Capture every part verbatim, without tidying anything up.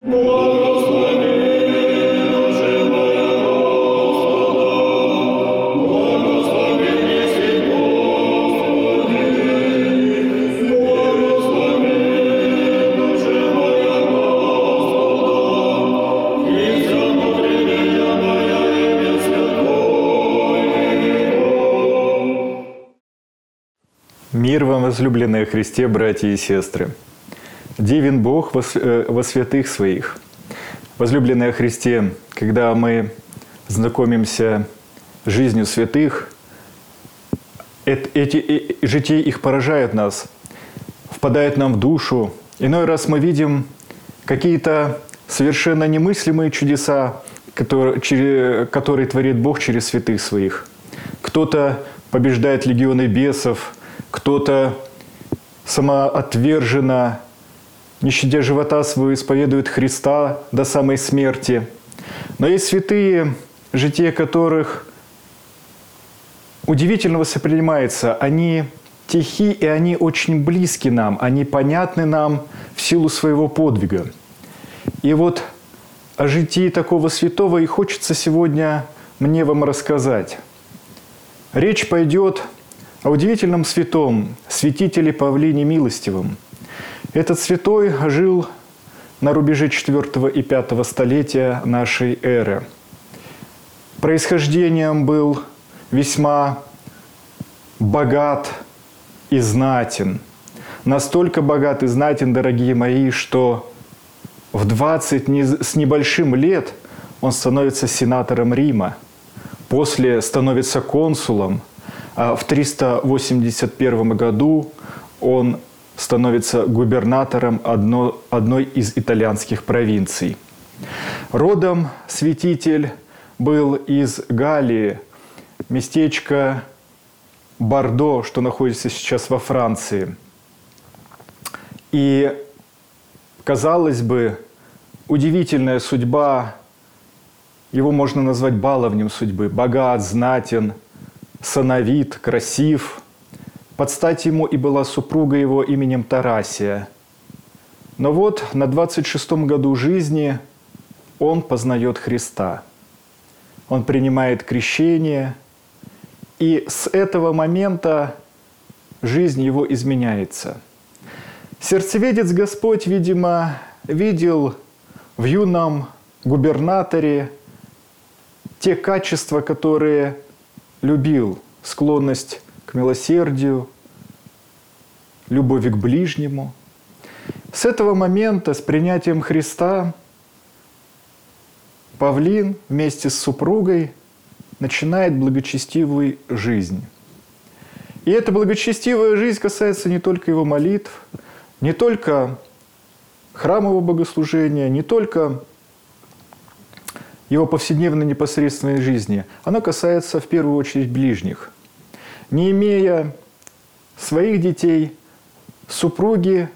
Мир вам, возлюбленные во Христе, братья и сестры! Дивен Бог во, во святых Своих. Возлюбленные во Христе, когда мы знакомимся с жизнью святых, эти жития их поражают нас, впадают нам в душу. Иной раз мы видим какие-то совершенно немыслимые чудеса, которые, которые творит Бог через святых Своих. Кто-то побеждает легионы бесов, кто-то самоотверженно, не щадя живота своего, исповедует Христа до самой смерти. Но есть святые, жития которых удивительно воспринимается. Они тихи, и они очень близки нам, они понятны нам в силу своего подвига. И вот о житии такого святого и хочется сегодня мне вам рассказать. Речь пойдет о удивительном святом, святителе Павлине Милостивом. Этот святой жил на рубеже четвёртого и пятого столетия нашей эры. Происхождением был весьма богат и знатен. Настолько богат и знатен, дорогие мои, что в двадцать с небольшим лет он становится сенатором Рима, после становится консулом, а в триста восемьдесят первом году он становится губернатором одно, одной из итальянских провинций. Родом святитель был из Галлии, местечко Бордо, что находится сейчас во Франции. И, казалось бы, удивительная судьба, его можно назвать баловнем судьбы, богат, знатен, сановит, красив. Под стать ему и была супруга его именем Тарасия. Но вот на двадцать шестом году жизни он познает Христа. Он принимает крещение, и с этого момента жизнь его изменяется. Сердцеведец Господь, видимо, видел в юном губернаторе те качества, которые любил: склонность к милосердию, любовь к ближнему. С этого момента, с принятием Христа, Павлин вместе с супругой начинает благочестивую жизнь. И эта благочестивая жизнь касается не только его молитв, не только храмового богослужения, не только его повседневной непосредственной жизни. Она касается в первую очередь ближних. Не имея своих детей, супруги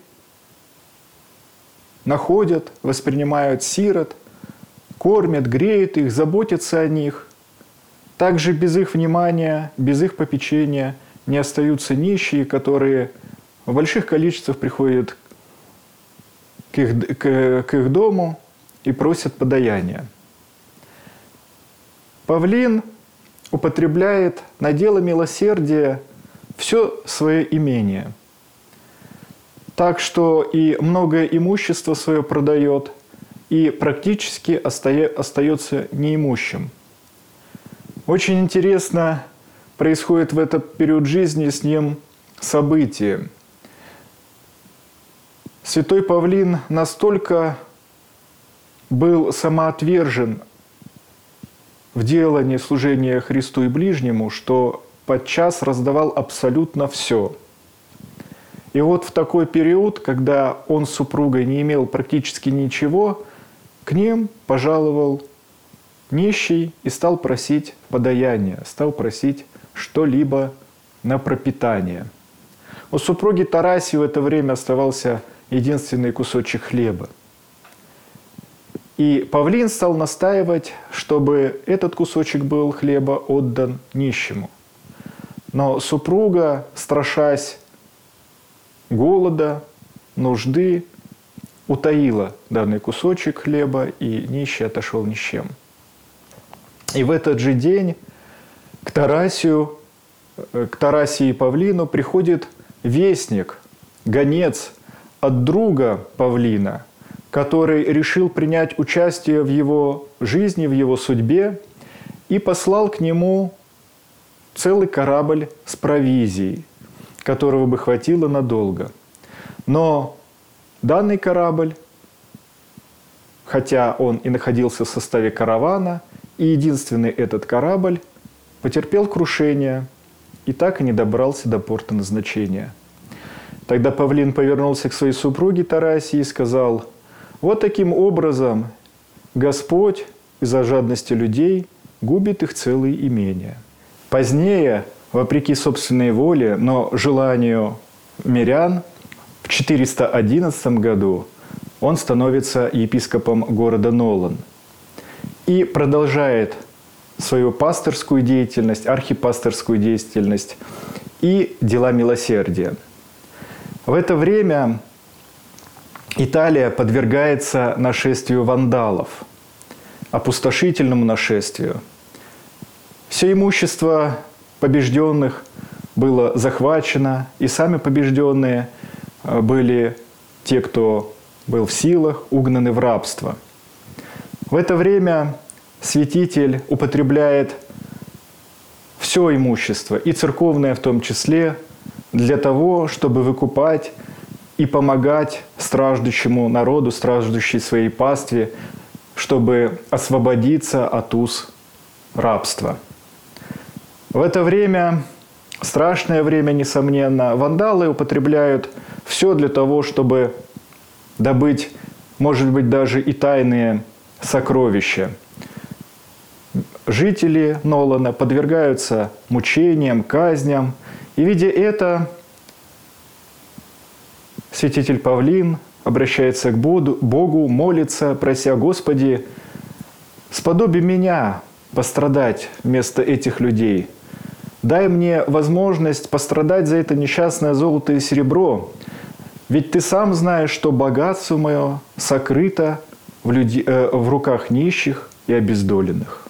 находят, воспринимают сирот, кормят, греют их, заботятся о них. Также без их внимания, без их попечения не остаются нищие, которые в больших количествах приходят к их, к, к их дому и просят подаяния. Павлин употребляет на дело милосердия все свое имение. Так что и многое имущество свое продает, и практически остается неимущим. Очень интересно происходит в этот период жизни с ним событие. Святой Павлин настолько был самоотвержен в делании служения Христу и ближнему, что подчас раздавал абсолютно все. И вот в такой период, когда он с супругой не имел практически ничего, к ним пожаловал нищий и стал просить подаяния, стал просить что-либо на пропитание. У супруги Тарасии в это время оставался единственный кусочек хлеба. И Павлин стал настаивать, чтобы этот кусочек был хлеба отдан нищему. Но супруга, страшась голода, нужды, утаила данный кусочек хлеба, и нищий отошел ни с чем. И в этот же день к Тарасию, к Тарасии и Павлину приходит вестник, гонец от друга Павлина, который решил принять участие в его жизни, в его судьбе, и послал к нему целый корабль с провизией, которого бы хватило надолго. Но данный корабль, хотя он и находился в составе каравана, и единственный этот корабль потерпел крушение и так и не добрался до порта назначения. Тогда Павлин повернулся к своей супруге Тарасии и сказал: «Вот таким образом Господь из-за жадности людей губит их целые имения». Позднее, вопреки собственной воле, но желанию мирян, в четыреста одиннадцатом году он становится епископом города Нолан и продолжает свою пасторскую деятельность, архипасторскую деятельность и дела милосердия. В это время Италия подвергается нашествию вандалов, опустошительному нашествию. Все имущество побежденных было захвачено, и сами побежденные были те, кто был в силах, угнаны в рабство. В это время святитель употребляет все имущество, и церковное в том числе, для того, чтобы выкупать и помогать страждущему народу, страждущей своей пастве, чтобы освободиться от уз рабства. В это время, страшное время, несомненно, вандалы употребляют все для того, чтобы добыть, может быть, даже и тайные сокровища. Жители Нолана подвергаются мучениям, казням, и, видя это, святитель Павлин обращается к Богу, молится, прося: «Господи, сподоби меня пострадать вместо этих людей. Дай мне возможность пострадать за это несчастное золото и серебро. Ведь Ты сам знаешь, что богатство мое сокрыто в, люди, э, в руках нищих и обездоленных».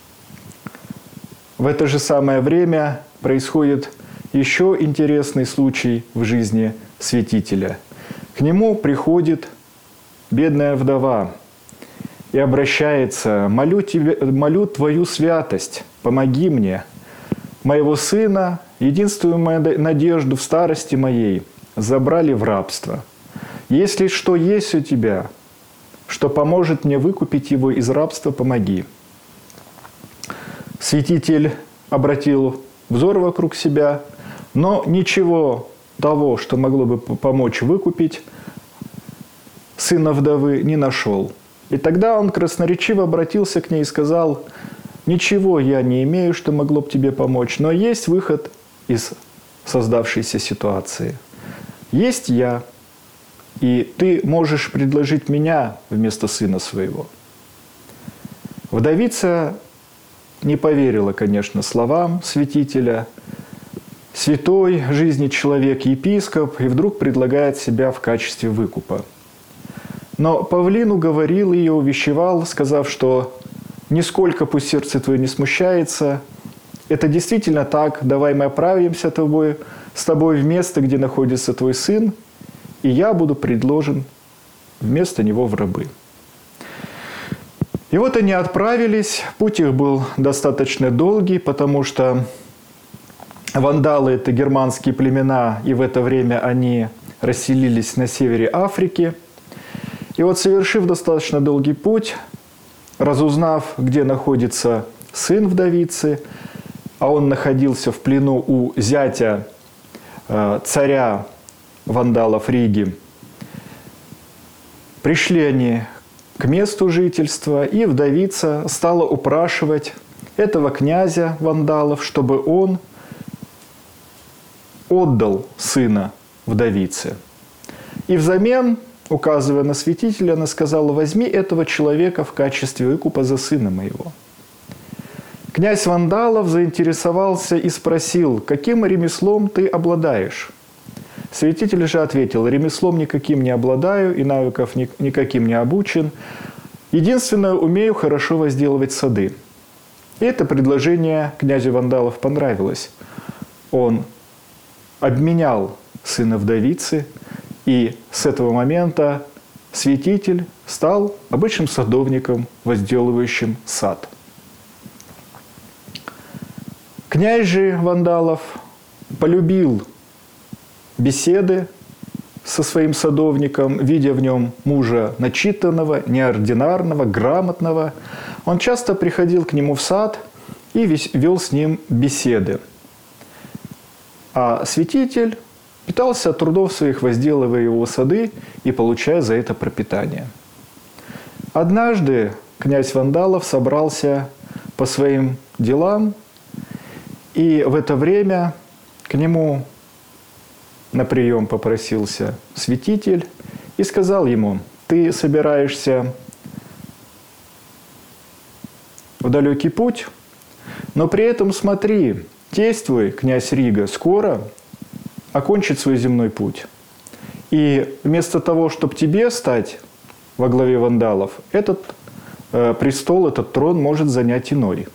В это же самое время происходит еще интересный случай в жизни святителя. К нему приходит бедная вдова и обращается: «Молю, тебе, молю Твою святость, помоги мне. Моего сына, единственную мою надежду в старости моей, забрали в рабство. Если что есть у Тебя, что поможет мне выкупить его из рабства, помоги». Святитель обратил взор вокруг себя, но ничего того, что могло бы помочь выкупить сына вдовы, не нашел. И тогда он красноречиво обратился к ней и сказал: «Ничего я не имею, что могло бы тебе помочь, но есть выход из создавшейся ситуации. Есть я, и ты можешь предложить меня вместо сына своего». Вдовица не поверила, конечно, словам святителя. Святой жизни человек, епископ, и вдруг предлагает себя в качестве выкупа. Но Павлин уговорил ее, увещевал, сказав, что «нисколько пусть сердце твое не смущается, это действительно так, давай мы отправимся тобой, с тобой в место, где находится твой сын, и я буду предложен вместо него в рабы». И вот они отправились, путь их был достаточно долгий, потому что вандалы – это германские племена, и в это время они расселились на севере Африки. И вот, совершив достаточно долгий путь, разузнав, где находится сын вдовицы, а он находился в плену у зятя э, царя вандалов Риги, пришли они к месту жительства, и вдовица стала упрашивать этого князя вандалов, чтобы он отдал сына вдовице. И взамен, указывая на святителя, она сказала: «Возьми этого человека в качестве выкупа за сына моего». Князь вандалов заинтересовался и спросил: «Каким ремеслом ты обладаешь?» Святитель же ответил: «Ремеслом никаким не обладаю и навыков ни- никаким не обучен. Единственное, умею хорошо возделывать сады». И это предложение князю Вандалов понравилось. Он обменял сына вдовицы, и с этого момента святитель стал обычным садовником, возделывающим сад. Князь же Вандалов полюбил беседы со своим садовником, видя в нем мужа начитанного, неординарного, грамотного. Он часто приходил к нему в сад и вел с ним беседы. А святитель питался от трудов своих, возделывая его сады и получая за это пропитание. Однажды князь Вандалов собрался по своим делам, и в это время к нему на прием попросился святитель и сказал ему: «Ты собираешься в далекий путь, но при этом смотри, тесть твой, князь Рига, скоро окончит свой земной путь. И вместо того, чтобы тебе стать во главе вандалов, этот э, престол, этот трон может занять иной».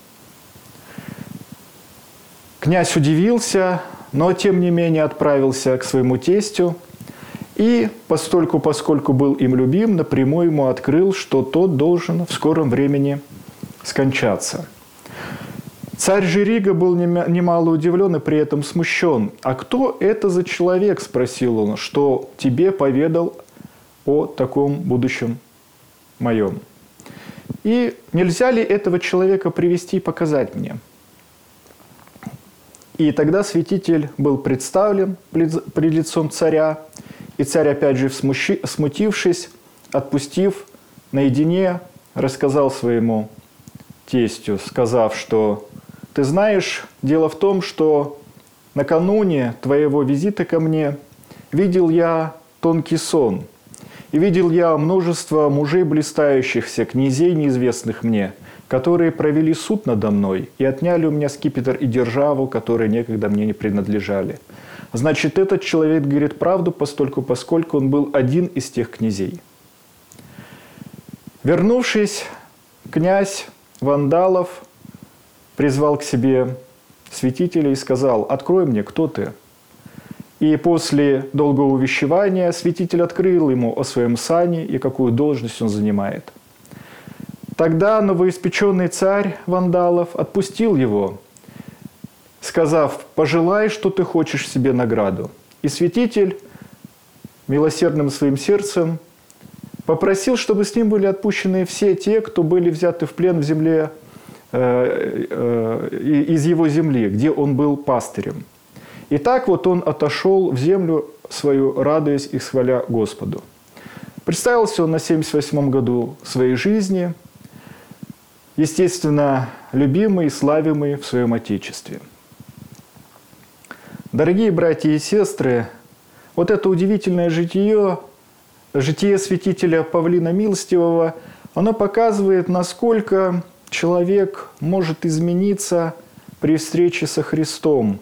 Князь удивился, но тем не менее отправился к своему тестю и, постольку, поскольку был им любим, напрямую ему открыл, что тот должен в скором времени скончаться. Царь же Рига был немало удивлен и при этом смущен. «А кто это за человек?» – спросил он, – «что тебе поведал о таком будущем моем? И нельзя ли этого человека привести и показать мне?» И тогда святитель был представлен пред лицом царя, и царь, опять же, смутившись, отпустив наедине, рассказал своему тестю, сказав, что «Ты знаешь, дело в том, что накануне твоего визита ко мне видел я тонкий сон, и видел я множество мужей блистающихся, князей неизвестных мне, которые провели суд надо мной и отняли у меня скипетр и державу, которые некогда мне не принадлежали. Значит, этот человек говорит правду, постольку, поскольку он был один из тех князей». Вернувшись, князь Вандалов призвал к себе святителя и сказал: «Открой мне, кто ты». И после долгого увещевания святитель открыл ему о своем сане и какую должность он занимает. Тогда новоиспеченный царь Вандалов отпустил его, сказав: «Пожелай, что ты хочешь себе награду». И святитель милосердным своим сердцем попросил, чтобы с ним были отпущены все те, кто были взяты в плен в земле, э, э, из его земли, где он был пастырем. И так вот он отошел в землю свою, радуясь и хваля Господу. Представился он на семьдесят восьмом году своей жизни, естественно, любимый и славимый в своем Отечестве. Дорогие братья и сестры, вот это удивительное житие, житие святителя Павлина Милостивого, оно показывает, насколько человек может измениться при встрече со Христом.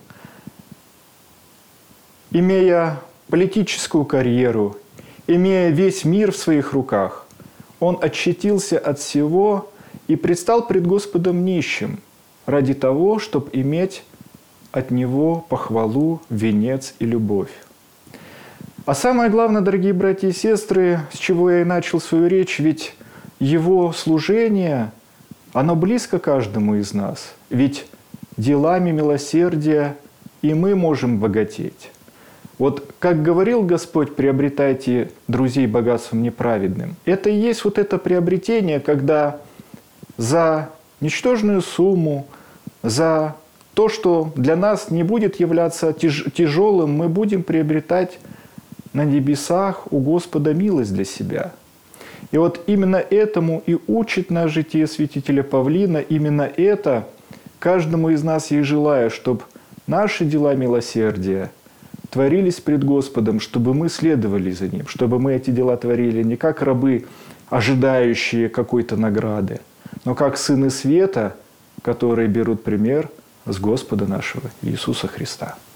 Имея политическую карьеру, имея весь мир в своих руках, он отщепился от всего и предстал пред Господом нищим ради того, чтобы иметь от Него похвалу, венец и любовь. А самое главное, дорогие братья и сестры, с чего я и начал свою речь, ведь Его служение, оно близко каждому из нас. Ведь делами милосердия и мы можем богатеть. Вот как говорил Господь: «Приобретайте друзей богатством неправедным». Это и есть вот это приобретение, когда за ничтожную сумму, за то, что для нас не будет являться тяж- тяжелым, мы будем приобретать на небесах у Господа милость для себя. И вот именно этому и учит нас житие святителя Павлина, именно это каждому из нас я и желаю, чтобы наши дела милосердия творились пред Господом, чтобы мы следовали за Ним, чтобы мы эти дела творили не как рабы, ожидающие какой-то награды, но как сыны света, которые берут пример с Господа нашего Иисуса Христа.